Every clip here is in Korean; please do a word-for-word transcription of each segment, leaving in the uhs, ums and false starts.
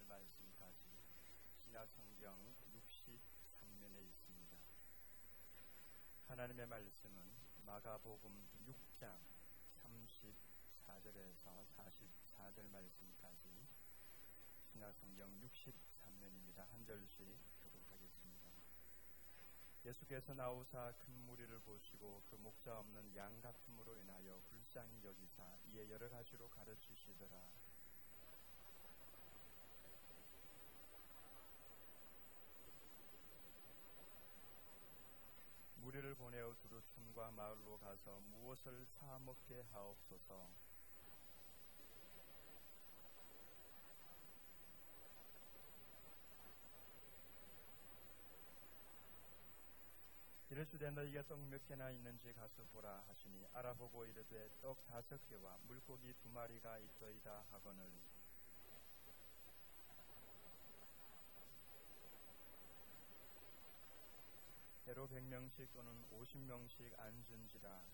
오늘 말씀까지 신약성경 육십삼 면에 있습니다. 하나님의 말씀은 마가복음 육 장 삼십사 절에서 사십사 절 말씀까지 신약성경 육십삼 면입니다. 한 절씩 교독하겠습니다. 예수께서 나오사 큰 무리를 보시고 그 목자 없는 양 같음으로 인하여 불쌍히 여기사 이에 여러 가지로 가르치시더라. 무리를 보내어 두루 촌과 마을로 가서 무엇을 사 먹게 하옵소서. 이르시되 너희가 떡 몇 개나 있는지 가서 보라 하시니 알아보고 이르되 떡 다섯 개와 물고기 두 마리가 있더이다 하거늘 때로 백 명씩 또는 오십 명씩 앉은지라.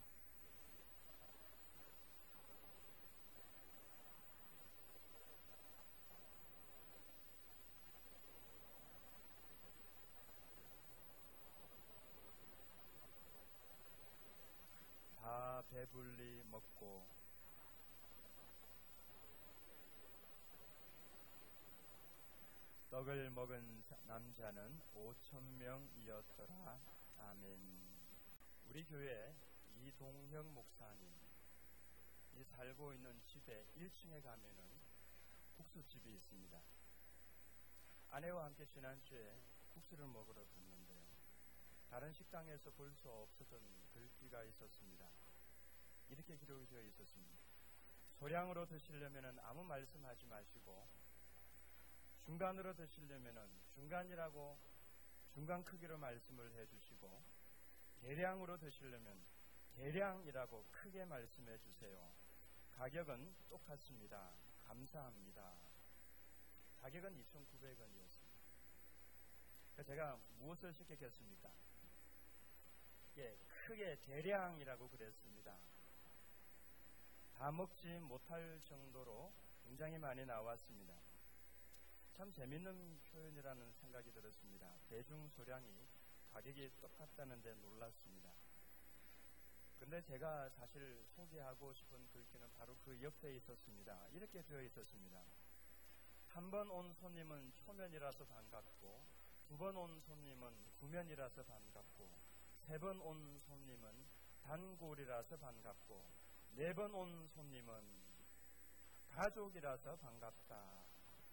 다 배불리 먹고 떡을 먹은 남자는 오천 명이었더라. 아멘. 우리 교회 이동형 목사님이 살고 있는 집에 일 층에 가면은 국수집이 있습니다. 아내와 함께 지난주에 국수를 먹으러 갔는데요. 다른 식당에서 볼 수 없었던 글귀가 있었습니다. 이렇게 기록이 되어 있었습니다. 소량으로 드시려면 아무 말씀하지 마시고 중간으로 드시려면 중간이라고 중간 크기로 말씀을 해주시고 대량으로 드시려면 대량이라고 크게 말씀해 주세요. 가격은 똑같습니다. 감사합니다. 가격은 이천구백 원이었습니다. 제가 무엇을 시켰겠습니까? 예, 크게 대량이라고 그랬습니다. 다 먹지 못할 정도로 굉장히 많이 나왔습니다. 참 재밌는 표현이라는 생각이 들었습니다. 대중소량이 가격이 똑같다는 데 놀랐습니다. 근데 제가 사실 소개하고 싶은 글귀는 바로 그 옆에 있었습니다. 이렇게 되어 있었습니다. 한 번 온 손님은 초면이라서 반갑고 두 번 온 손님은 구면이라서 반갑고 세 번 온 손님은 단골이라서 반갑고 네 번 온 손님은 가족이라서 반갑다.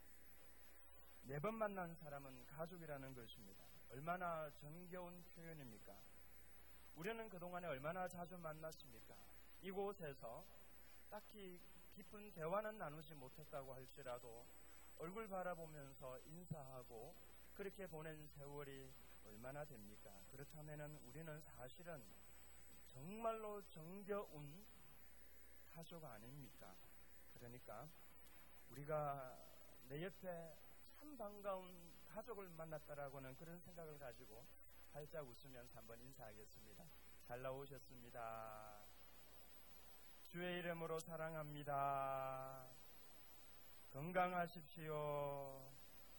네 번 만난 사람은 가족이라는 것입니다. 얼마나 정겨운 표현입니까? 우리는 그동안에 얼마나 자주 만났습니까? 이곳에서 딱히 깊은 대화는 나누지 못했다고 할지라도 얼굴 바라보면서 인사하고 그렇게 보낸 세월이 얼마나 됩니까? 그렇다면 우리는 사실은 정말로 정겨운 가족 아닙니까? 그러니까 우리가 내 옆에 참 반가운 가족을 만났다라고는 그런 생각을 가지고 살짝 웃으면서 한번 인사하겠습니다. 잘 나오셨습니다. 주의 이름으로 사랑합니다. 건강하십시오.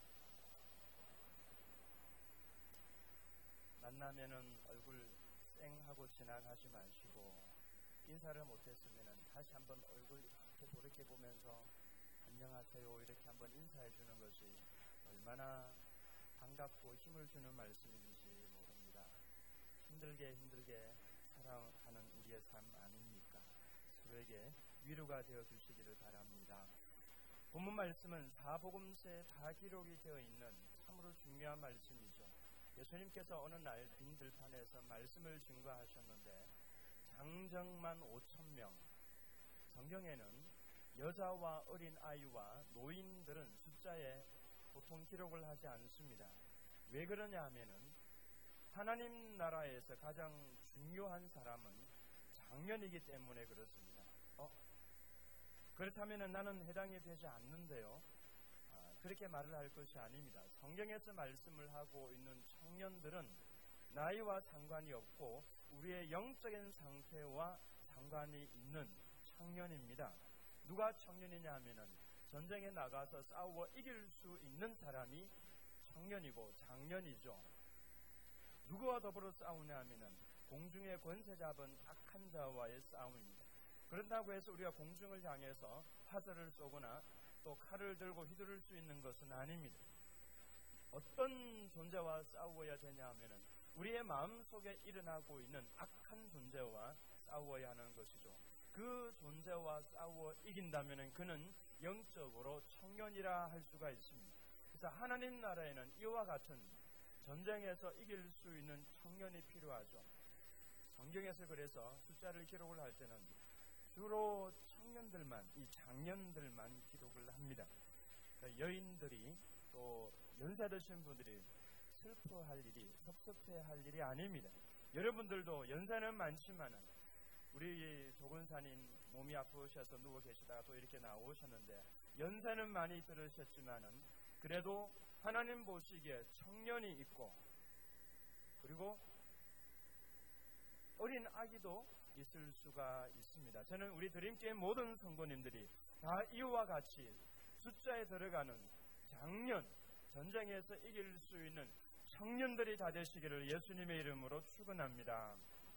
만나면은 얼굴 쌩하고 지나가지 마시고 인사를 못했으면 다시 한번 얼굴 이렇게 돌이켜보면서 안녕하세요 이렇게 한번 인사해 주는 것이 얼마나 반갑고 힘을 주는 말씀인지 모릅니다. 힘들게 힘들게 살아가는 우리의 삶 아닙니까? 서로에게 위로가 되어 주시기를 바랍니다. 본문 말씀은 사복음서에 다 기록이 되어 있는 참으로 중요한 말씀이죠. 예수님께서 어느 날 빈 들판에서 말씀을 증거하셨는데 장정만 오천 명, 성경에는 여자와 어린 아이와 노인들은 숫자에 보통 기록을 하지 않습니다. 왜 그러냐 하면은 하나님 나라에서 가장 중요한 사람은 장년이기 때문에 그렇습니다. 어? 그렇다면 나는 해당이 되지 않는데요. 아, 그렇게 말을 할 것이 아닙니다. 성경에서 말씀을 하고 있는 청년들은 나이와 상관이 없고 우리의 영적인 상태와 상관이 있는 청년입니다. 누가 청년이냐 하면은 전쟁에 나가서 싸워 이길 수 있는 사람이 청년이고 장년이죠. 누구와 더불어 싸우냐 하면은 공중의 권세 잡은 악한 자와의 싸움입니다. 그런다고 해서 우리가 공중을 향해서 화살을 쏘거나 또 칼을 들고 휘두를 수 있는 것은 아닙니다. 어떤 존재와 싸워야 되냐 하면은 우리의 마음속에 일어나고 있는 악한 존재와 싸워야 하는 것이죠. 그 존재와 싸워 이긴다면은 그는 영적으로 청년이라 할 수가 있습니다. 그래서 하나님 나라에는 이와 같은 전쟁에서 이길 수 있는 청년이 필요하죠. 성경에서 그래서 숫자를 기록을 할 때는 주로 청년들만, 이 장년들만 기록을 합니다. 그러니까 여인들이 또 연세 드신 분들이 슬퍼할 일이, 섭섭해할 일이 아닙니다. 여러분들도 연세는 많지만은 우리 조근사님 몸이 아프셔서 누워 계시다가 또 이렇게 나오셨는데 연세는 많이 들으셨지만은 그래도 하나님 보시기에 청년이 있고 그리고 어린 아기도 있을 수가 있습니다. 저는 우리 드림교회 모든 성도님들이 다 이와 같이 숫자에 들어가는 장년, 전쟁에서 이길 수 있는 청년들이 다 되시기를 예수님의 이름으로 축원합니다.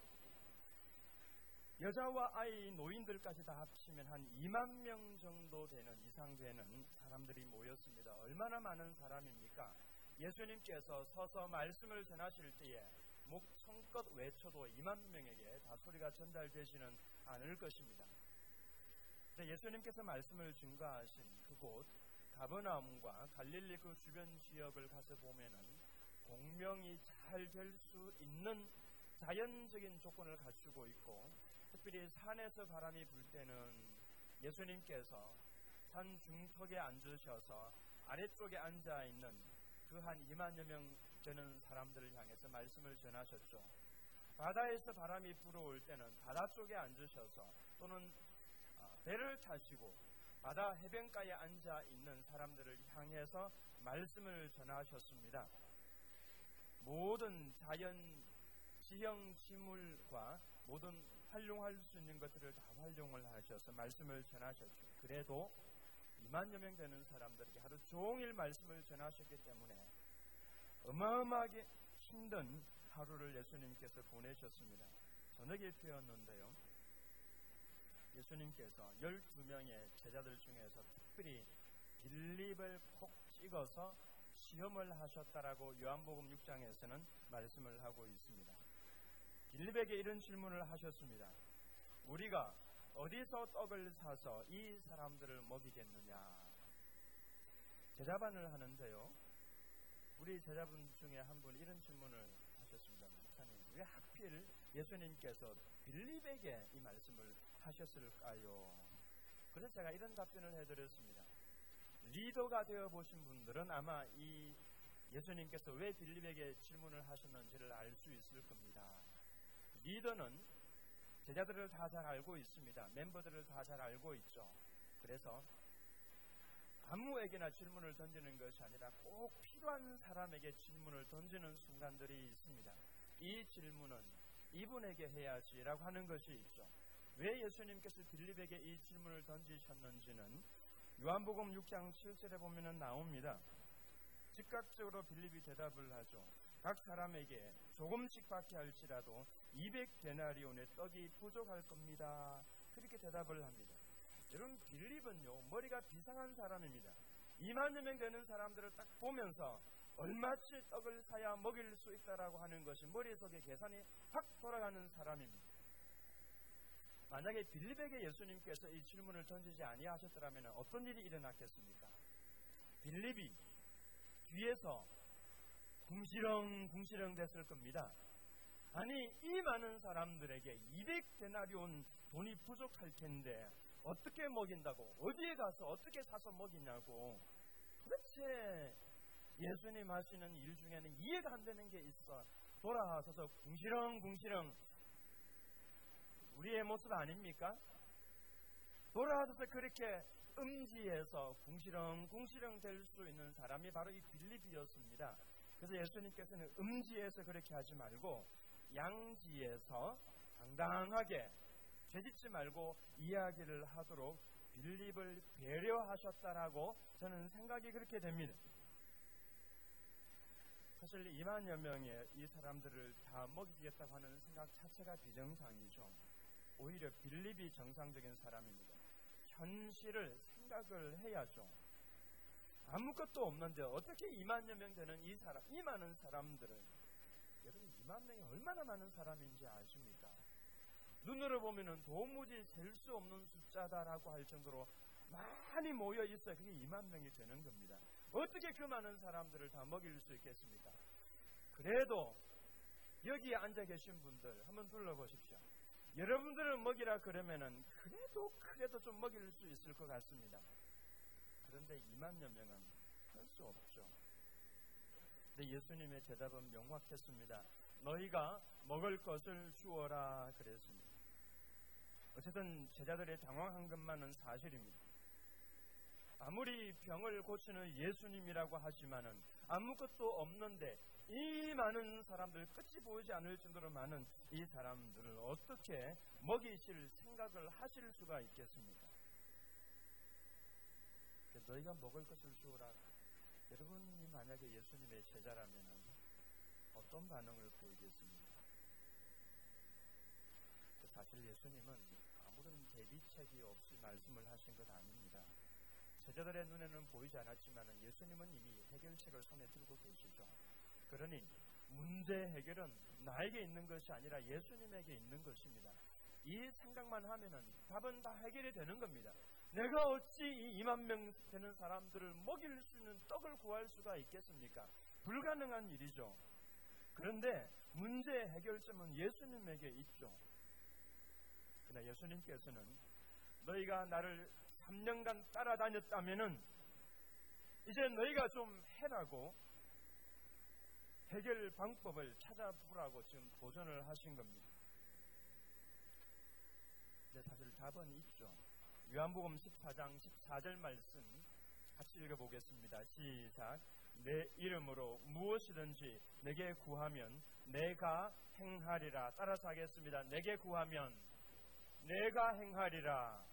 여자와 아이, 노인들까지 다 합치면 한 이만 명 정도 되는, 이상 되는 사람들이 모였습니다. 얼마나 많은 사람입니까? 예수님께서 서서 말씀을 전하실 때에 목청껏 외쳐도 이만 명에게 다 소리가 전달되지는 않을 것입니다. 예수님께서 말씀을 증거하신 그곳 가버나움과 갈릴리 그 주변 지역을 가서 보면은 공명이 잘 될 수 있는 자연적인 조건을 갖추고 있고 특별히 산에서 바람이 불 때는 예수님께서 산 중턱에 앉으셔서 아래쪽에 앉아있는 그 한 이만여 명 되는 사람들을 향해서 말씀을 전하셨죠. 바다에서 바람이 불어올 때는 바다 쪽에 앉으셔서 또는 배를 타시고 바다 해변가에 앉아있는 사람들을 향해서 말씀을 전하셨습니다. 모든 자연 지형 지물과 모든 활용할 수 있는 것들을 다 활용을 하셔서 말씀을 전하셨죠. 그래도 이만여 명 되는 사람들에게 하루 종일 말씀을 전하셨기 때문에 어마어마하게 힘든 하루를 예수님께서 보내셨습니다. 저녁이 되었는데요. 예수님께서 열두 명의 제자들 중에서 특별히 빌립을 콕 찍어서 시험을 하셨다라고 요한복음 육 장에서는 말씀을 하고 있습니다. 빌립에게 이런 질문을 하셨습니다. 우리가 어디서 떡을 사서 이 사람들을 먹이겠느냐? 대답을 하는데요. 우리 제자분 중에 한 분이 이런 질문을 하셨습니다. 목사님, 왜 하필 예수님께서 빌립에게 이 말씀을 하셨을까요? 그래서 제가 이런 답변을 해드렸습니다. 리더가 되어보신 분들은 아마 이 예수님께서 왜 빌립에게 질문을 하셨는지를 알 수 있을 겁니다. 리더는 제자들을 다 잘 알고 있습니다. 멤버들을 다 잘 알고 있죠. 그래서 아무에게나 질문을 던지는 것이 아니라 꼭 필요한 사람에게 질문을 던지는 순간들이 있습니다. 이 질문은 이분에게 해야지라고 하는 것이 있죠. 왜 예수님께서 빌립에게 이 질문을 던지셨는지는 요한복음 육 장 칠 절에 보면 나옵니다. 즉각적으로 빌립이 대답을 하죠. 각 사람에게 조금씩밖에 할지라도 이백 데나리온의 떡이 부족할 겁니다. 그렇게 대답을 합니다. 여러분, 빌립은요 머리가 비상한 사람입니다. 이만여 명 되는 사람들을 딱 보면서 얼마치 떡을 사야 먹일 수 있다라고 하는 것이 머릿속에 계산이 확 돌아가는 사람입니다. 만약에 빌립에게 예수님께서 이 질문을 던지지 아니하셨더라면 어떤 일이 일어났겠습니까? 빌립이 뒤에서 궁시렁 궁시렁 됐을 겁니다. 아니, 이 많은 사람들에게 이백 데나리온 돈이 부족할 텐데 어떻게 먹인다고? 어디에 가서 어떻게 사서 먹이냐고. 도대체 예수님 하시는 일 중에는 이해가 안 되는 게 있어. 돌아서서 궁시렁 궁시렁. 우리의 모습 아닙니까? 돌아서서 그렇게 음지에서 궁시렁 궁시렁 될 수 있는 사람이 바로 이 빌립이었습니다. 그래서 예수님께서는 음지에서 그렇게 하지 말고 양지에서 당당하게 죄짓지 말고 이야기를 하도록 빌립을 배려하셨다라고 저는 생각이 그렇게 됩니다. 사실 이만여 명의 이 사람들을 다 먹이겠다고 하는 생각 자체가 비정상이죠. 오히려 빌립이 정상적인 사람입니다. 현실을 생각을 해야죠. 아무것도 없는데 어떻게 이만여 명 되는 이 사람, 이 많은 사람들을, 여러분 이만 명이 얼마나 많은 사람인지 아십니까? 눈으로 보면은 도무지 셀 수 없는 숫자다라고 할 정도로 많이 모여 있어야 그게 이만 명이 되는 겁니다. 어떻게 그 많은 사람들을 다 먹일 수 있겠습니까? 그래도 여기에 앉아 계신 분들 한번 둘러보십시오. 여러분들은 먹이라 그러면은 그래도 그래도 좀 먹일 수 있을 것 같습니다. 그런데 이만여 명은 할 수 없죠. 근데 예수님의 대답은 명확했습니다. 너희가 먹을 것을 주어라 그랬습니다. 어쨌든 제자들의 당황한 것만은 사실입니다. 아무리 병을 고치는 예수님이라고 하지만은 아무것도 없는데 이 많은 사람들, 끝이 보이지 않을 정도로 많은 이 사람들을 어떻게 먹이실 생각을 하실 수가 있겠습니까? 너희가 먹을 것을 주어라. 여러분이 만약에 예수님의 제자라면 어떤 반응을 보이겠습니까? 사실 예수님은 아무런 대비책이 없이 말씀을 하신 것 아닙니다. 제자들의 눈에는 보이지 않았지만 예수님은 이미 해결책을 손에 들고 계시죠. 그러니 문제 해결은 나에게 있는 것이 아니라 예수님에게 있는 것입니다. 이 생각만 하면은 답은 다 해결이 되는 겁니다. 내가 어찌 이 이만 명 되는 사람들을 먹일 수 있는 떡을 구할 수가 있겠습니까? 불가능한 일이죠. 그런데 문제의 해결점은 예수님에게 있죠. 그러나 예수님께서는 너희가 나를 삼 년간 따라다녔다면은 이제 너희가 좀 해라고 해결 방법을 찾아보라고 지금 도전을 하신 겁니다. 근데 사실 답은 있죠. 요한복음 십사 장 십사 절 말씀 같이 읽어보겠습니다. 시작. 내 이름으로 무엇이든지 내게 구하면 내가 행하리라. 따라서 하겠습니다. 내게 구하면 내가 행하리라.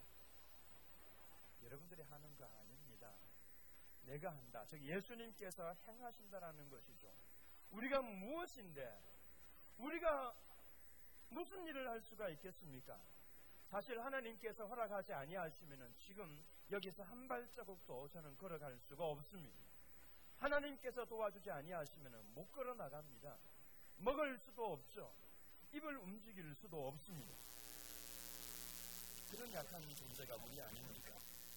여러분들이 하는 거 아닙니다. 내가 한다. 즉 예수님께서 행하신다라는 것이죠. 우리가 무엇인데 우리가 무슨 일을 할 수가 있겠습니까? 사실 하나님께서 허락하지 아니하시면은 지금 여기서 한 발자국도 저는 걸어갈 수가 없습니다. 하나님께서 도와주지 아니하시면은 못 걸어 나갑니다. 먹을 수도 없죠. 입을 움직일 수도 없습니다. 그런 약한 존재가 우리 아닙니까?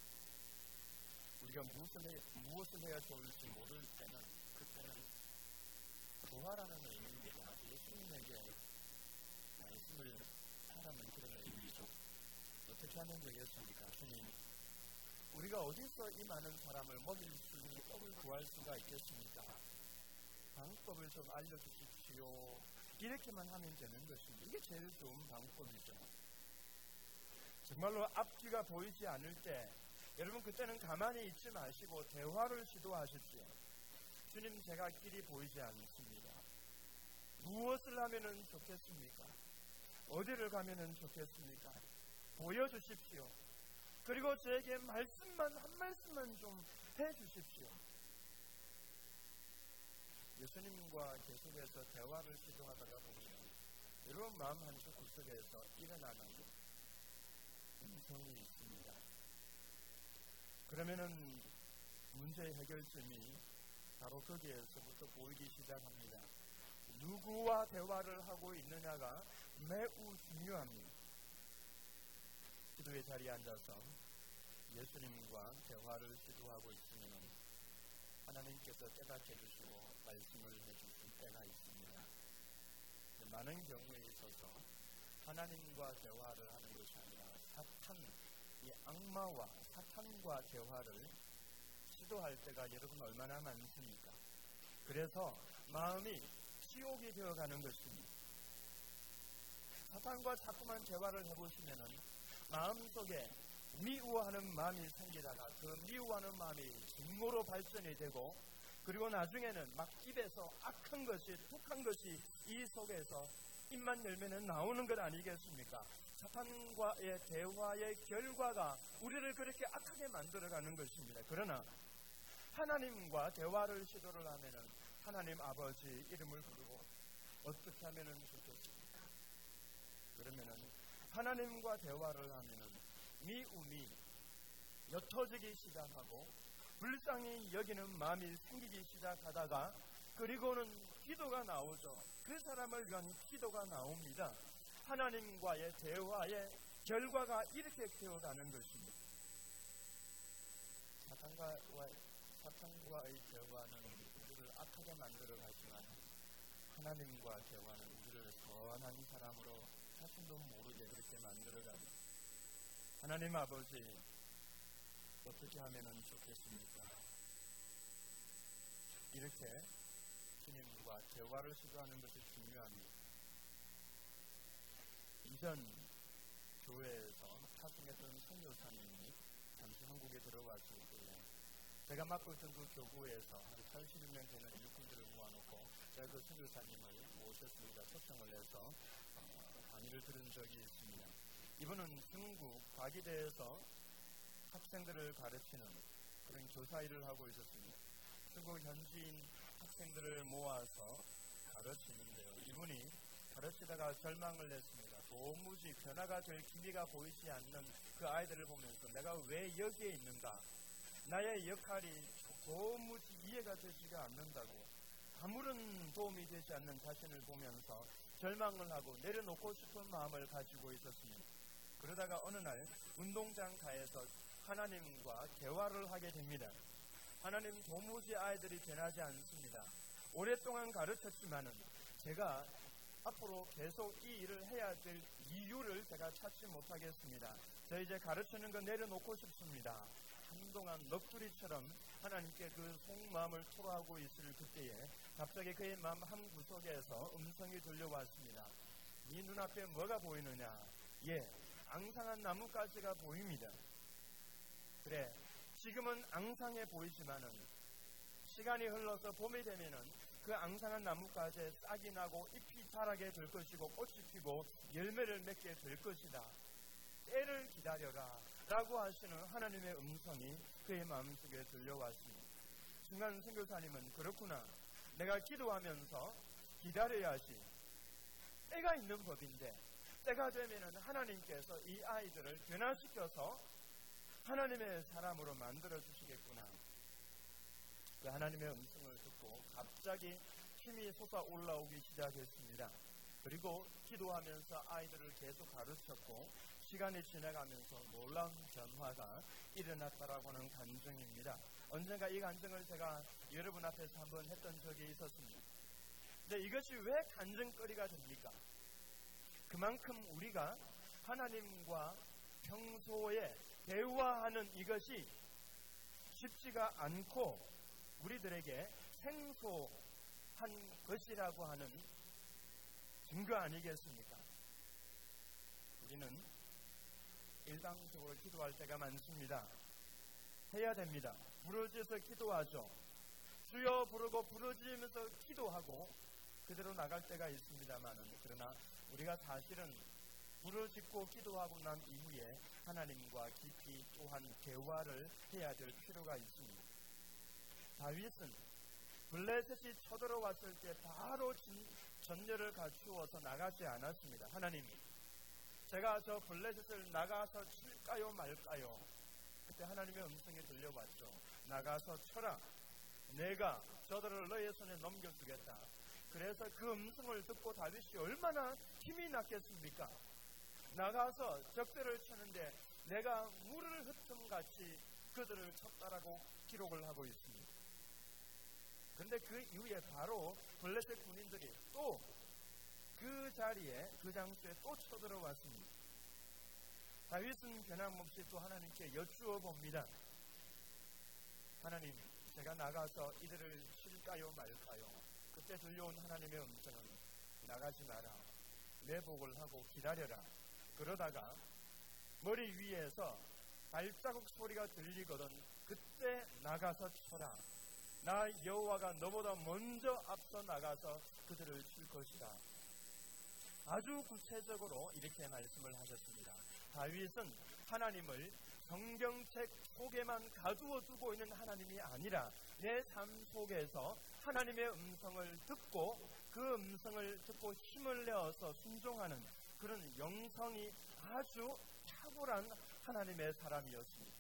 우리가 무엇을, 해, 무엇을 해야 좋을지 모를 때는 그때는 부활하는 의미입니다. 예수님에게 말씀을 하라는 그런 의미죠. 어떻게 하면 되겠습니까? 주님, 우리가 어디서 이 많은 사람을 먹일 수 있는 떡을 구할 수가 있겠습니까? 방법을 좀 알려주십시오. 이렇게만 하면 되는 것입니다. 이게 제일 좋은 방법이죠. 정말로 앞뒤가 보이지 않을 때 여러분 그때는 가만히 있지 마시고 대화를 시도하십시오. 주님, 제가 길이 보이지 않습니다. 무엇을 하면 좋겠습니까? 어디를 가면 좋겠습니까? 보여주십시오. 그리고 저에게 말씀만 한 말씀만 좀 해주십시오. 예수님과 계속해서 대화를 시도하다가 보면 여러분 마음 한쪽 구석에서 일어나는 음성이 있습니다. 그러면은 문제의 해결점이 바로 거기에서부터 보이기 시작합니다. 누구와 대화를 하고 있느냐가 매우 중요합니다. 기도의 자리에 앉아서 예수님과 대화를 시도하고 있으면 하나님께서 깨닫게 해주시고 말씀을 해주실 때가 있습니다. 많은 경우에 있어서 하나님과 대화를 하는 것이 아니라 사탄, 이 악마와 사탄과 대화를 시도할 때가 여러분 얼마나 많습니까? 그래서 마음이 지옥이 되어가는 것입니다. 사탄과 자꾸만 대화를 해보시면은 마음속에 미워하는 마음이 생기다가 그 미워하는 마음이 증오로 발전이 되고 그리고 나중에는 막 입에서 악한 것이, 독한 것이 이 속에서 입만 열면은 나오는 것 아니겠습니까? 사탄과의 대화의 결과가 우리를 그렇게 악하게 만들어가는 것입니다. 그러나 하나님과 대화를 시도를 하면은 하나님 아버지 이름을 부르고 어떻게 하면은 좋겠습니까? 그러면은 하나님과 대화를 하면은 미움이 옅어지기 시작하고 불쌍히 여기는 마음이 생기기 시작하다가 그리고는 기도가 나오죠. 그 사람을 위한 기도가 나옵니다. 하나님과의 대화의 결과가 이렇게 되어가는 것입니다. 사탄과의, 사탄과의 대화는 우리를 악하게 만들어가지만 하나님과 대화는 우리를 선한 사람으로 자신도 모르게 그렇게 만들어갑니다. 하나님 아버지, 어떻게 하면 좋겠습니까? 이렇게 주님과 대화를 시도하는 것이 중요합니다. 이전 교회에서 파송했던 선교사님이 잠시 한국에 들어왔을 때에 제가 맡고 있던 그 교구에서 한 팔십여 명 되는 일꾼들을 모아놓고 제가 그 선교사님을 모셨습니다. 초청을 해서 강의를 들은 적이 있습니다. 이분은 중국 과기대에서 학생들을 가르치는 그런 교사 일을 하고 있었습니다. 중국 현지인 학생들을 모아서 가르치는데요. 이분이 가르치다가 절망을 했습니다. 도무지 변화가 될 기미가 보이지 않는 그 아이들을 보면서 내가 왜 여기에 있는가? 나의 역할이 도무지 이해가 되지가 않는다고 아무런 도움이 되지 않는 자신을 보면서 절망을 하고 내려놓고 싶은 마음을 가지고 있었습니다. 그러다가 어느 날 운동장가에서 하나님과 대화를 하게 됩니다. 하나님, 도무지 아이들이 변하지 않습니다. 오랫동안 가르쳤지만은 제가 앞으로 계속 이 일을 해야 될 이유를 제가 찾지 못하겠습니다. 저 이제 가르치는 거 내려놓고 싶습니다. 한동안 넋두리처럼 하나님께 그 속마음을 토로하고 있을 그때에 갑자기 그의 마음 한구석에서 음성이 들려왔습니다. 네 눈앞에 뭐가 보이느냐? 예, 앙상한 나뭇가지가 보입니다. 그래, 지금은 앙상해 보이지만은 시간이 흘러서 봄이 되면은 그 앙상한 나뭇가지에 싹이 나고 잎이 자라게 될 것이고 꽃이 피고 열매를 맺게 될 것이다. 때를 기다려라 라고 하시는 하나님의 음성이 그의 마음속에 들려왔습니다. 순간 선교사님은 그렇구나, 내가 기도하면서 기다려야지. 때가 있는 법인데 때가 되면은 하나님께서 이 아이들을 변화시켜서 하나님의 사람으로 만들어 주시겠구나. 그 하나님의 음성을 듣고 갑자기 힘이 솟아올라오기 시작했습니다. 그리고 기도하면서 아이들을 계속 가르쳤고 시간이 지나가면서 놀라운 변화가 일어났다라고 하는 간증입니다. 언젠가 이 간증을 제가 여러분 앞에서 한번 했던 적이 있었습니다. 근데 이것이 왜 간증거리가 됩니까? 그만큼 우리가 하나님과 평소에 대화하는 이것이 쉽지가 않고 우리들에게 생소한 것이라고 하는 증거 아니겠습니까? 우리는 일방적으로 기도할 때가 많습니다. 해야 됩니다. 부르짖어서 기도하죠. 주여 부르고 부르짖으면서 기도하고 그대로 나갈 때가 있습니다만은, 그러나 우리가 사실은 부르짖고 기도하고 난 이후에 하나님과 깊이 또한 대화를 해야 될 필요가 있습니다. 다윗은 블레셋이 쳐들어왔을 때 바로 전열을 갖추어서 나가지 않았습니다. 하나님, 제가 저 블레셋을 나가서 칠까요 말까요? 그때 하나님의 음성이 들려왔죠. 나가서 쳐라. 내가 저들을 너의 손에 넘겨주겠다. 그래서 그 음성을 듣고 다윗이 얼마나 힘이 났겠습니까? 나가서 적들을 치는데 내가 물을 흩음같이 그들을 쳤다라고 기록을 하고 있습니다. 그런데 그 이후에 바로 블레셋 군인들이 또 그 자리에, 그 장소에 또 쳐들어왔습니다. 다윗은 변함없이 또 하나님께 여쭈어 봅니다. 하나님, 제가 나가서 이들을 칠까요 말까요? 그때 들려온 하나님의 음성은 나가지 마라. 매복을 하고 기다려라. 그러다가 머리 위에서 발자국 소리가 들리거든 그때 나가서 쳐라. 나 여호와가 너보다 먼저 앞서 나가서 그들을 칠 것이다. 아주 구체적으로 이렇게 말씀을 하셨습니다. 다윗은 하나님을 성경책 속에만 가두어 두고 있는 하나님이 아니라 내 삶 속에서 하나님의 음성을 듣고 그 음성을 듣고 힘을 내어서 순종하는 그런 영성이 아주 탁월한 하나님의 사람이었습니다.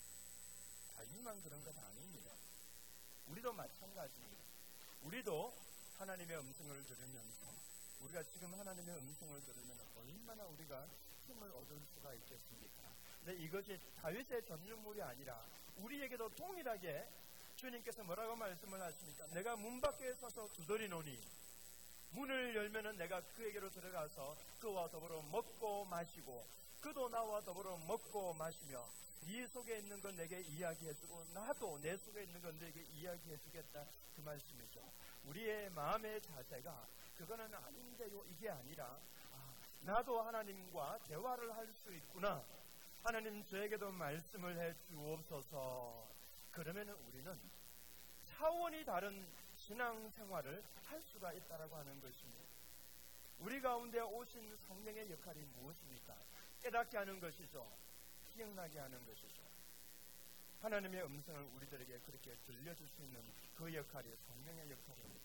다윗만 그런 것 아닙니다. 우리도 마찬가지입니다. 우리도 하나님의 음성을 들으면서 우리가 지금 하나님의 음성을 들으면 얼마나 우리가 힘을 얻을 수가 있겠습니까? 근데 이것이 다윗의 전유물이 아니라 우리에게도 동일하게 주님께서 뭐라고 말씀을 하십니까? 내가 문 밖에 서서 두드리노니 문을 열면은 내가 그에게로 들어가서 그와 더불어 먹고 마시고 그도 나와 더불어 먹고 마시며 네 속에 있는 건 내게 이야기해주고 나도 내 속에 있는 건 내게 이야기해주겠다, 그 말씀이죠. 우리의 마음의 자세가 그거는 아닌데요, 이게 아니라 아, 나도 하나님과 대화를 할 수 있구나, 하나님 저에게도 말씀을 해 주옵소서. 그러면 우리는 차원이 다른 신앙생활을 할 수가 있다라고 하는 것입니다. 우리 가운데 오신 성령의 역할이 무엇입니까? 깨닫게 하는 것이죠. 기억나게 하는 것이죠. 하나님의 음성을 우리들에게 그렇게 들려줄 수 있는 그 역할이 성령의 역할입니다.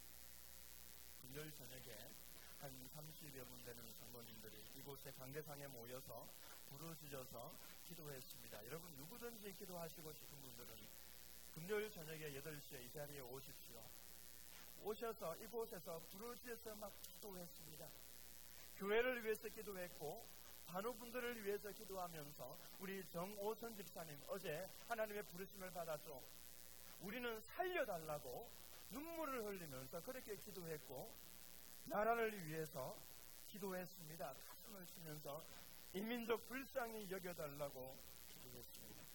금요일 저녁에 한 삼십여 분 되는 성도님들이 이곳에 강대상에 모여서 부르짖어서 기도했습니다. 여러분 누구든지 기도하시고 싶은 분들은 금요일 저녁에 여덟 시에 이 자리에 오십시오. 오셔서 이곳에서 부르짖어서 막 기도했습니다. 교회를 위해서 기도했고 간호분들을 위해서 기도하면서 우리 정오선 집사님 어제 하나님의 부르심을 받았죠. 우리는 살려달라고 눈물을 흘리면서 그렇게 기도했고 나라를 위해서 기도했습니다. 가슴을 치면서 이 민족 불쌍히 여겨달라고 기도했습니다.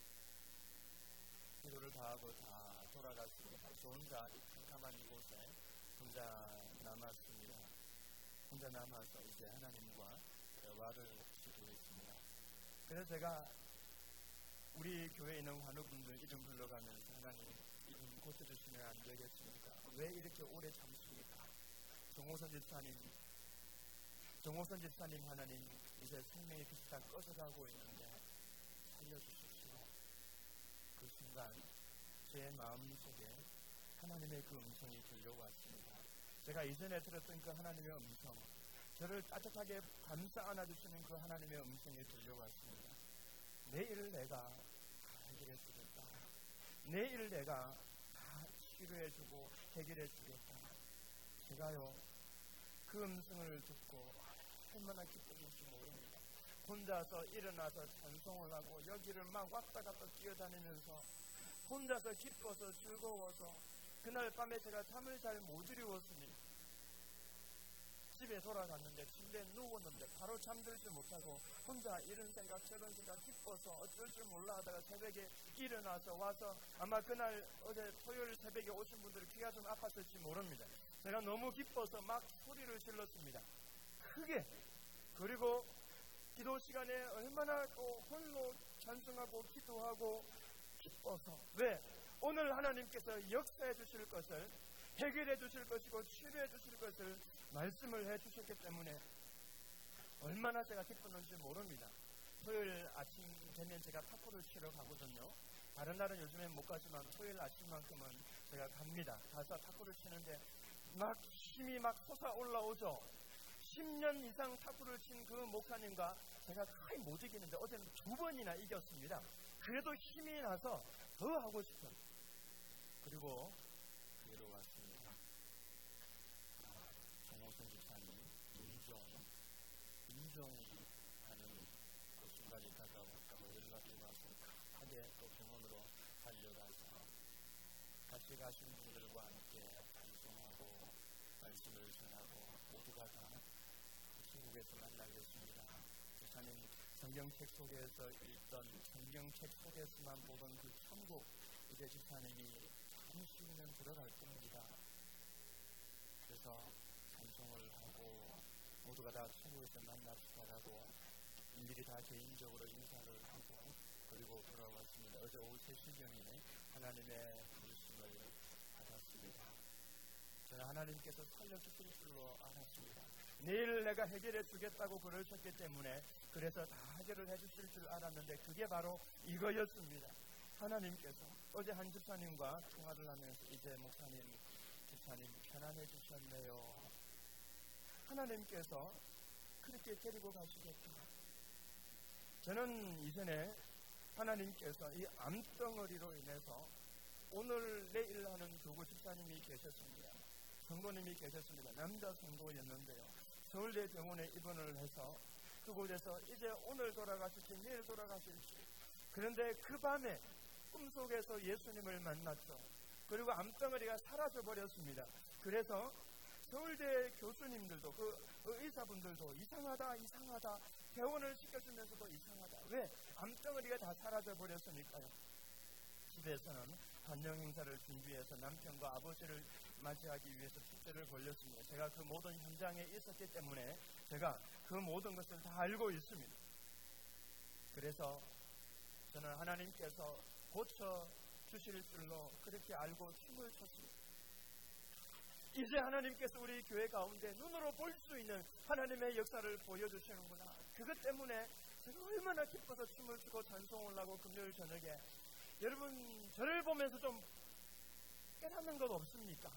기도를 다 하고 다 돌아갔습니다. 저 혼자 캄캄한 이곳에 혼자 남았습니다. 혼자 남아서 이제 하나님과 대화를 시도했습니다. 그래서 제가 우리 교회에 있는 환우분들 이름 불러가면서 하나님 이름 고쳐주시면 안 되겠습니까? 왜 이렇게 오래 참습니까? 정호선 집사님 정호선 집사님 하나님 이제 생명의 빛이 다 꺼져가고 있는데 살려주십시오. 그 순간 제 마음속에 하나님의 그 음성이 들려왔습니다. 제가 이전에 들었던 그 하나님의 음성, 저를 따뜻하게 감싸 안아주시는 그 하나님의 음성이 들려왔습니다. 내일 내가 다 해결해 주겠다. 내일 내가 다 치료해 주고 해결해 주겠다. 제가요 그 음성을 듣고 얼마나 기뻐질지 모릅니다. 혼자서 일어나서 찬송을 하고 여기를 막 왔다 갔다 뛰어다니면서 혼자서 기뻐서 즐거워서 그날 밤에 제가 잠을 잘 못 이루었습니다. 집에 돌아갔는데 침대에 누웠는데 바로 잠들지 못하고 혼자 이런 생각 저런 생각 기뻐서 어쩔 줄 몰라 하다가 새벽에 일어나서 와서 아마 그날 어제 토요일 새벽에 오신 분들이 귀가 좀 아팠을지 모릅니다. 제가 너무 기뻐서 막 소리를 질렀습니다. 크게. 그리고 기도 시간에 얼마나 또 홀로 찬송하고 기도하고 기뻐서. 왜? 오늘 하나님께서 역사해 주실 것을 해결해 주실 것이고 치료해 주실 것을 말씀을 해 주셨기 때문에 얼마나 제가 기뻤는지 모릅니다. 토요일 아침 되면 제가 탁구를 치러 가거든요. 다른 날은 요즘엔 못 가지만 토요일 아침만큼은 제가 갑니다. 가서 탁구를 치는데 막 힘이 막 솟아 올라오죠. 십 년 이상 탁구를 친 그 목사님과 제가 거의 못 이기는데 어제는 두 번이나 이겼습니다. 그래도 힘이 나서 더 하고 싶어요. 그리고 뒤로 왔습니다. 정호선 집사님 임종 임종하는 그 순간이 다가왔다고 연락이 와서 급하게 또 병원으로 달려가서 같이 가신 분들과 함께 찬송하고 말씀을 전하고 모두가 다 천국에서 만나겠습니다. 집사님 성경책 속에서 읽던 성경책 속에서만 보던 그 천국, 이제 집사님이 잠시 후면 들어갈 겁니다. 그래서 찬송을 하고 모두가 다 천국에서 만납시다라고 일일이 다 개인적으로 인사를 하고 그리고 돌아왔습니다. 어제 오후 세 시경에 하나님의 부르심을 받았습니다. 저는 하나님께서 살려주실 줄로 알았습니다. 내일 내가 해결해 주겠다고 그러셨기 때문에 그래서 다 해결을 해 주실 줄 알았는데 그게 바로 이거였습니다. 하나님께서 어제 한 집사님과 통화를 하면서 이제 목사님, 집사님 편안해지셨네요. 하나님께서 그렇게 데리고 가시겠구나. 저는 이전에 하나님께서 이 암덩어리로 인해서 오늘 내일 하는 교구 집사님이 계셨습니다. 성도님이 계셨습니다. 남자 성도였는데요. 서울대 병원에 입원을 해서 그곳에서 이제 오늘 돌아가실지 내일 돌아가실지, 그런데 그 밤에 꿈속에서 예수님을 만났죠. 그리고 암덩어리가 사라져 버렸습니다. 그래서 서울대 교수님들도 그 의사분들도 이상하다 이상하다 퇴원을 시켜주면서도 이상하다. 왜? 암덩어리가 다 사라져 버렸으니까요. 집에서는 환영 행사를 준비해서 남편과 아버지를 맞이하기 위해서 축제를 벌였습니다. 제가 그 모든 현장에 있었기 때문에 제가 그 모든 것을 다 알고 있습니다. 그래서 저는 하나님께서 고쳐 주실 줄로 그렇게 알고 춤을 췄습니다. 이제 하나님께서 우리 교회 가운데 눈으로 볼 수 있는 하나님의 역사를 보여주시는구나. 그것 때문에 제가 얼마나 기뻐서 춤을 추고 찬송을 하고 금요일 저녁에, 여러분 저를 보면서 좀 깨닫는 것 없습니까?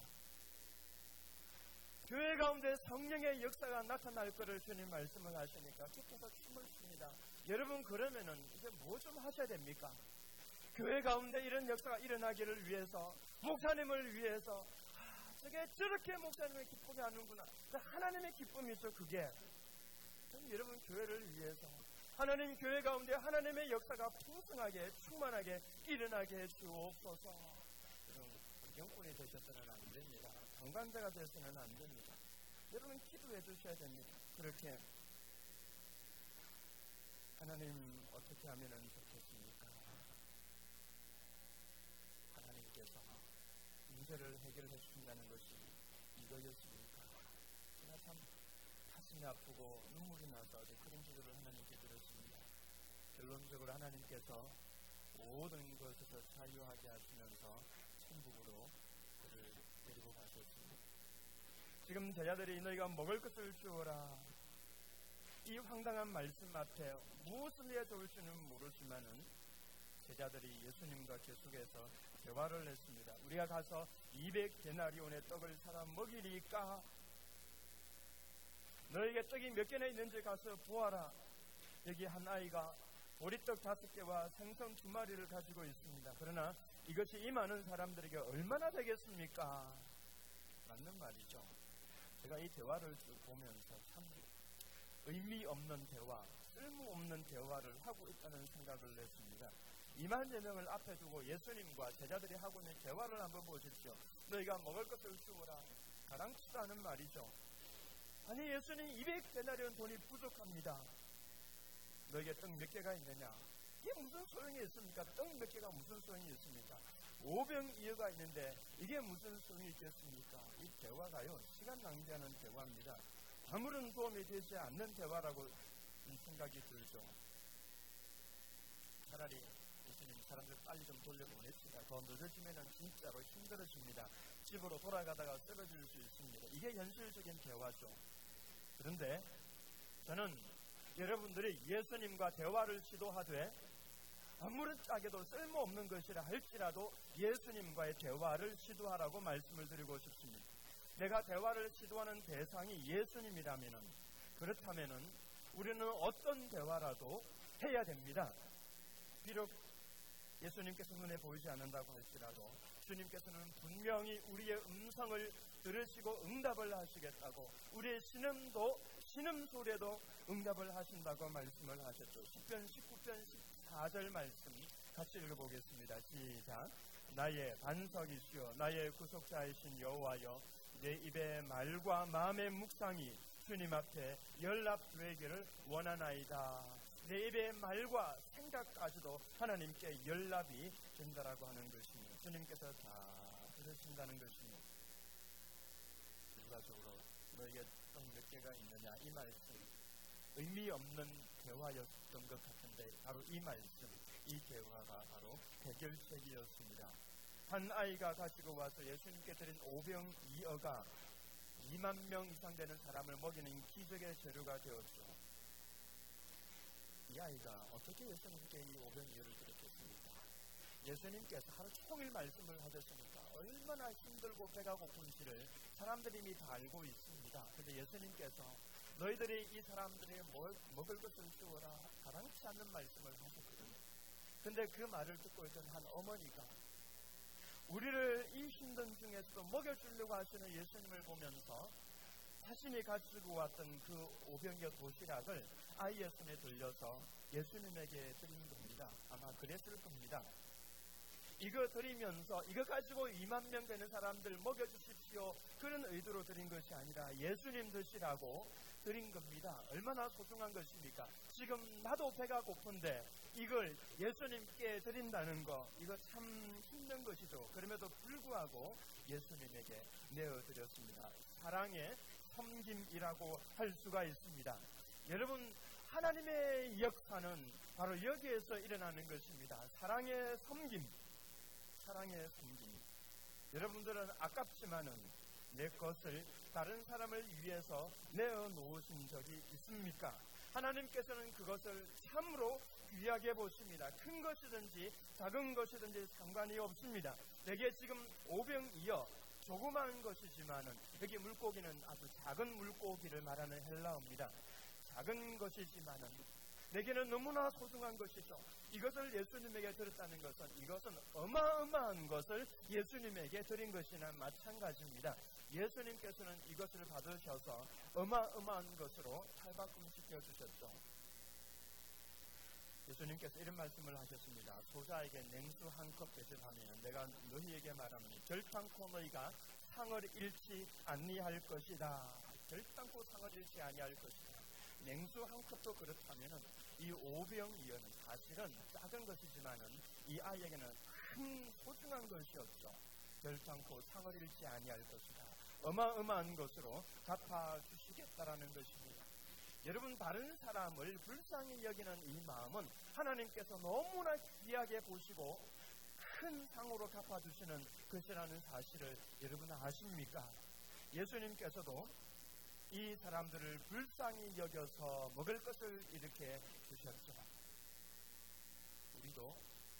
교회 가운데 성령의 역사가 나타날 것을 주님 말씀을 하시니까 기뻐서 춤을 춥니다. 여러분 그러면은 이제 뭐 좀 하셔야 됩니까? 교회 가운데 이런 역사가 일어나기를 위해서, 목사님을 위해서, 아, 저게 저렇게 목사님을 기쁘게 하는구나. 하나님의 기쁨이죠. 그게 여러분 교회를 위해서, 하나님 교회 가운데 하나님의 역사가 풍성하게 충만하게 일어나게 해주옵소서. 여러분 구경꾼이 되셔서는 안 됩니다. 방관자가 되서는 안 됩니다. 여러분 기도해 주셔야 됩니다. 그렇게 하나님 어떻게 하면 좋겠습니까? 하나님께서 문제를 해결해 주신다는 것이 이거였습니까? 제가 참 가슴이 아프고 눈물이 나서 어제 그런 기도를 하나님께 드렸습니다. 결론적으로 하나님께서 모든 것에서 자유하게 하시면서 천국으로 그를 데리고 가셨습니다. 지금 제자들이 너희가 먹을 것을 주어라, 이 황당한 말씀 앞에 무엇을 해야 좋을지는 모르지만은 제자들이 예수님과 계속해서 대화를 했습니다. 우리가 가서 이백 데나리온의 떡을 사다 먹이리까? 너에게 떡이 몇 개나 있는지 가서 보아라. 여기 한 아이가 보리떡 다섯 개와 생선 두 마리를 가지고 있습니다. 그러나 이것이 이 많은 사람들에게 얼마나 되겠습니까? 맞는 말이죠. 제가 이 대화를 쭉 보면서 참 의미 없는 대화, 쓸모없는 대화를 하고 있다는 생각을 했습니다. 이만여 명을 앞에 두고 예수님과 제자들이 하고 있는 대화를 한번 보십시오. 너희가 먹을 것을 주어라. 가랑치도 않은 말이죠. 아니 예수님 이백 데나리온 돈이 부족합니다. 너에게 떡 몇 개가 있느냐? 이게 무슨 소용이 있습니까? 떡 몇 개가 무슨 소용이 있습니까? 오병이어가 있는데 이게 무슨 소용이 있겠습니까? 이 대화가요, 시간 낭비하는 대화입니다. 아무런 도움이 되지 않는 대화라고 생각이 들죠. 차라리 예수님 사람들 빨리 좀 돌려보냅시다. 더 늦어지면 진짜로 힘들어집니다. 집으로 돌아가다가 쓰러질 수 있습니다. 이게 현실적인 대화죠. 그런데 저는 여러분들이 예수님과 대화를 시도하되 아무런 짝에도 쓸모없는 것이라 할지라도 예수님과의 대화를 시도하라고 말씀을 드리고 싶습니다. 내가 대화를 시도하는 대상이 예수님이라면, 그렇다면 우리는 어떤 대화라도 해야 됩니다. 비록 예수님께서 눈에 보이지 않는다고 할지라도 주님께서는 분명히 우리의 음성을 들으시고 응답을 하시겠다고, 우리의 신음도 신음소리에도 응답을 하신다고 말씀을 하셨죠. 시편 십구 편 십사 절 말씀 같이 읽어보겠습니다. 시작. 나의 반석이시여 나의 구속자이신 여호와여, 내 입의 말과 마음의 묵상이 주님 앞에 연락되기를 원하나이다. 내 입의 말과 생각까지도 하나님께 연락이 된다라고 하는 것입니다. 주님께서 다 들으신다는 것입니다. 결과적으로 너에게 떡 몇 개가 있느냐, 이 말씀 의미 없는 대화였던 것 같은데 바로 이 말씀, 이 대화가 바로 해결책이었습니다. 한 아이가 가지고 와서 예수님께 드린 오병이어가 이만 명 이상 되는 사람을 먹이는 기적의 재료가 되었죠. 이 아이가 어떻게 예수님께 이 오병이어를 드렸겠습니까? 예수님께서 하루 종일 말씀을 하셨으니까 얼마나 힘들고 배가 고픈지를 사람들이 이미 다 알고 있습니다. 그런데 예수님께서 너희들이 이 사람들이 먹을 것을 주어라 가당치 않는 말씀을 하셨거든요. 그런데 그 말을 듣고 있던 한 어머니가 우리를 이 힘든 중에서도 먹여주려고 하시는 예수님을 보면서 자신이 가지고 왔던 그 오병이어 도시락을 아이의 손에 들려서 예수님에게 드린 겁니다. 아마 그랬을 겁니다. 이거 드리면서 이거 가지고 이만 명 되는 사람들 먹여주십시오, 그런 의도로 드린 것이 아니라 예수님 드시라고 드린 겁니다. 얼마나 소중한 것입니까? 지금 나도 배가 고픈데 이걸 예수님께 드린다는 거, 이거 참 힘든 것이죠. 그럼에도 불구하고 예수님에게 내어드렸습니다. 사랑의 섬김이라고 할 수가 있습니다. 여러분, 하나님의 역사는 바로 여기에서 일어나는 것입니다. 사랑의 섬김, 사랑의 섬김. 여러분들은 아깝지만은 내 것을 다른 사람을 위해서 내어놓으신 적이 있습니까? 하나님께서는 그것을 참으로 귀하게 보십니다. 큰 것이든지 작은 것이든지 상관이 없습니다. 내게 지금 오병이어 조그마한 것이지만은, 여기 물고기는 아주 작은 물고기를 말하는 헬라어입니다. 작은 것이지만은 내게는 너무나 소중한 것이죠. 이것을 예수님에게 드렸다는 것은, 이것은 어마어마한 것을 예수님에게 드린 것이나 마찬가지입니다. 예수님께서는 이것을 받으셔서 어마어마한 것으로 탈바꿈시켜 주셨죠. 예수님께서 이런 말씀을 하셨습니다. 소자에게 냉수 한 컵 대접하면 내가 너희에게 말하노니 결단코 너희가 상을 잃지 아니할 것이다. 결단코 상을 잃지 아니할 것이다. 냉수 한 컵도 그렇다면 이 오병이어는 사실은 작은 것이지만은 이 아이에게는 큰 소중한 것이었죠. 결단코 상을 잃지 아니할 것이다. 어마어마한 것으로 갚아주시겠다라는 것입니다. 여러분, 다른 사람을 불쌍히 여기는 이 마음은 하나님께서 너무나 귀하게 보시고 큰 상으로 갚아주시는 것이라는 사실을 여러분 아십니까? 예수님께서도 이 사람들을 불쌍히 여겨서 먹을 것을 이렇게 주셨죠. 우리도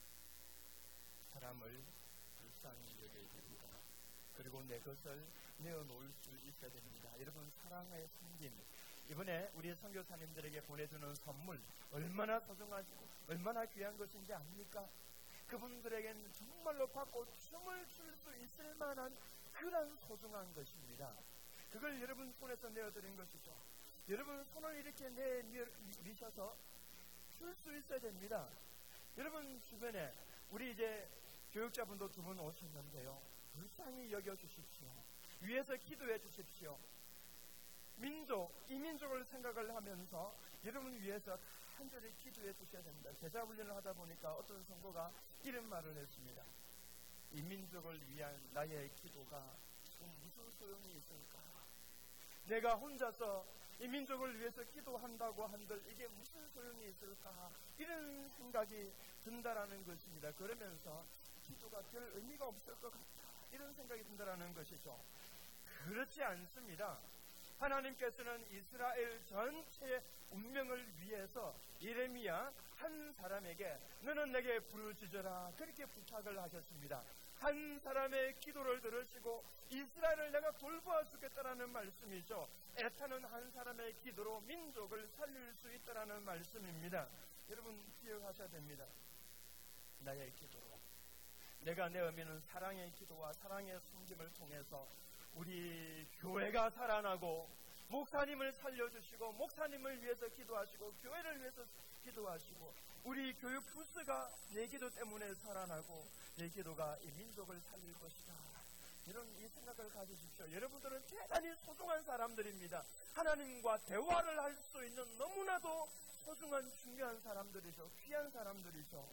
사람을 불쌍히 여겨야 됩니다. 그리고 내 것을 내어놓을 수 있어야 됩니다. 여러분, 사랑의 섬김, 이번에 우리 선교사님들에게 보내주는 선물 얼마나 소중하시고 얼마나 귀한 것인지 압니까? 그분들에게는 정말로 받고 춤을 출 수 있을 만한 그런 소중한 것입니다. 그걸 여러분 손에서 내어드린 것이죠. 여러분 손을 이렇게 내미셔서 줄 수 있어야 됩니다. 여러분 주변에 우리 이제 교육자분도 두 분 오셨는데요, 불쌍히 여겨주십시오. 위에서 기도해 주십시오. 민족, 이 민족을 생각을 하면서 여러분 위해서 간절히 기도해 주셔야 됩니다. 제자 훈련을 하다 보니까 어떤 성도가 이런 말을 했습니다. 이 민족을 위한 나의 기도가 무슨 소용이 있을까? 내가 혼자서 이 민족을 위해서 기도한다고 한들 이게 무슨 소용이 있을까? 이런 생각이 든다라는 것입니다. 그러면서 기도가 별 의미가 없을 것 같다, 이런 생각이 든다라는 것이죠. 그렇지 않습니다. 하나님께서는 이스라엘 전체의 운명을 위해서 예레미야 한 사람에게 너는 내게 부르짖어라, 그렇게 부탁을 하셨습니다. 한 사람의 기도를 들으시고 이스라엘을 내가 돌보아 주겠다라는 말씀이죠. 애타는 한 사람의 기도로 민족을 살릴 수 있다라는 말씀입니다. 여러분 기억하셔야 됩니다. 나의 기도로, 내가 내어미는 사랑의 기도와 사랑의 섬김을 통해서 우리 교회가 살아나고 목사님을 살려주시고 목사님을 위해서 기도하시고 교회를 위해서 기도하시고 우리 교육 부스가 내 기도 때문에 살아나고 내 기도가 이 민족을 살릴 것이다. 이런 이 생각을 가지십시오. 여러분들은 대단히 소중한 사람들입니다. 하나님과 대화를 할 수 있는 너무나도 소중한 중요한 사람들이죠. 귀한 사람들이죠.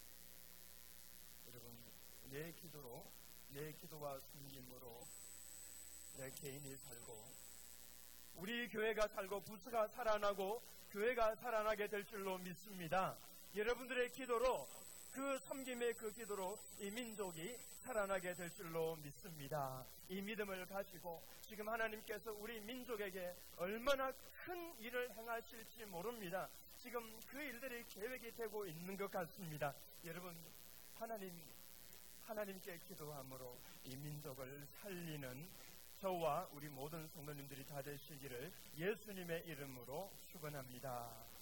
여러분, 내 기도로, 내 기도와 섬김으로 내 개인이 살고 우리 교회가 살고 부스가 살아나고 교회가 살아나게 될 줄로 믿습니다. 여러분들의 기도로 그 섬김의 그 기도로 이 민족이 살아나게 될 줄로 믿습니다. 이 믿음을 가지고 지금 하나님께서 우리 민족에게 얼마나 큰 일을 행하실지 모릅니다. 지금 그 일들이 계획이 되고 있는 것 같습니다. 여러분, 하나님, 하나님께 기도함으로 이 민족을 살리는 저와 우리 모든 성도님들이 다 되시기를 예수님의 이름으로 축원합니다.